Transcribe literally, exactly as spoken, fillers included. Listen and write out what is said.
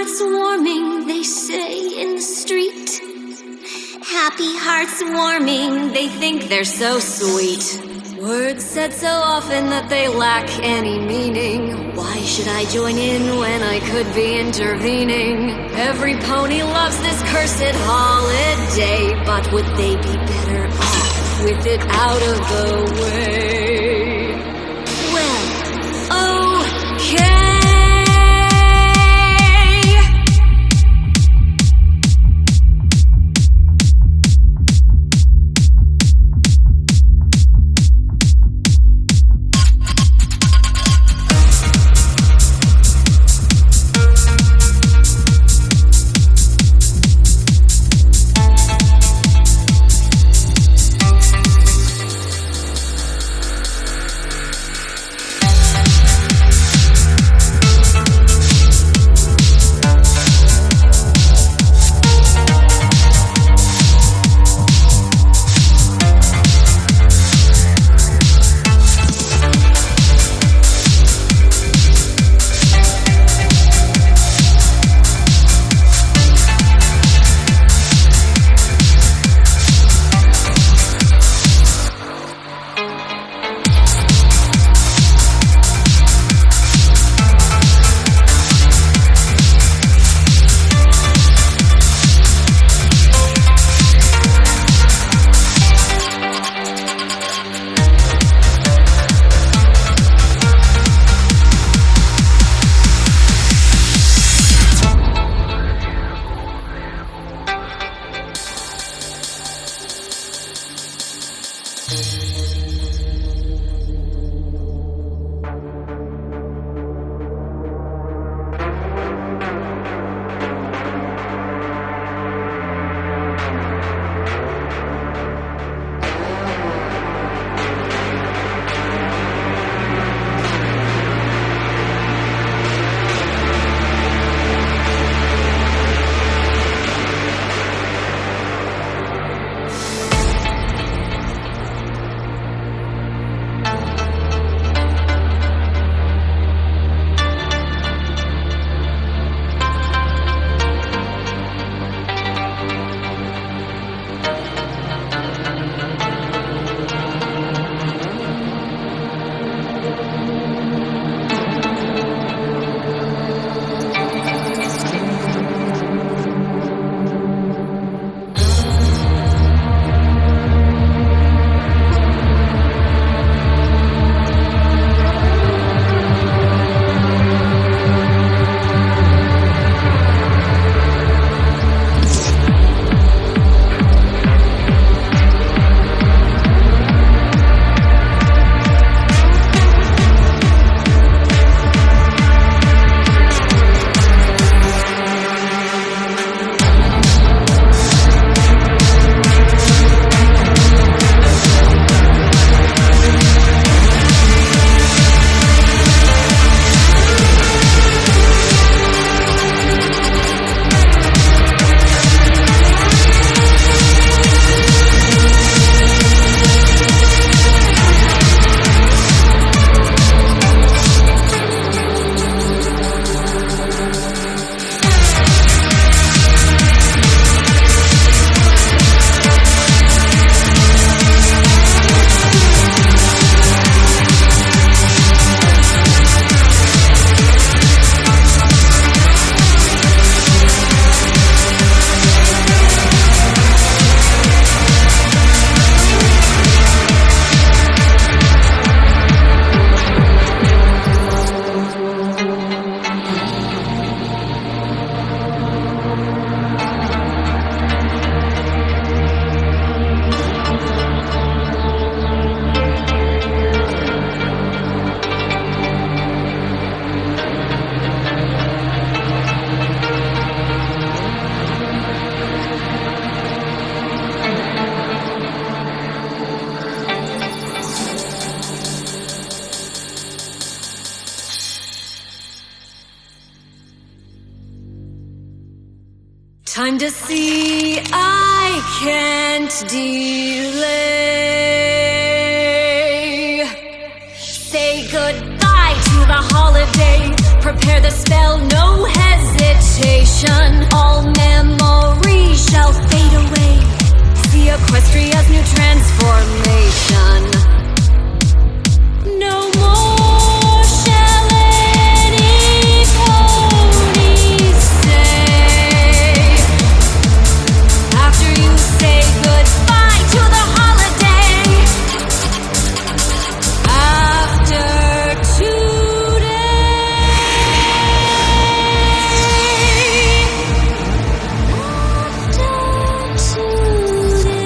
hearts warming, they say in the street. Happy hearts warming, they think they're so sweet. Words said so often that they lack any meaning. Why should I join in when I could be intervening? Every pony loves this cursed holiday, but would they be better off with it out of the way? Well, okay. Time to see, I can't delay. Say goodbye to the holiday. Prepare the spell, no hesitation. Equestria's new transformation. No more shall any ponies say after you say goodbye to the holiday. After today, after today.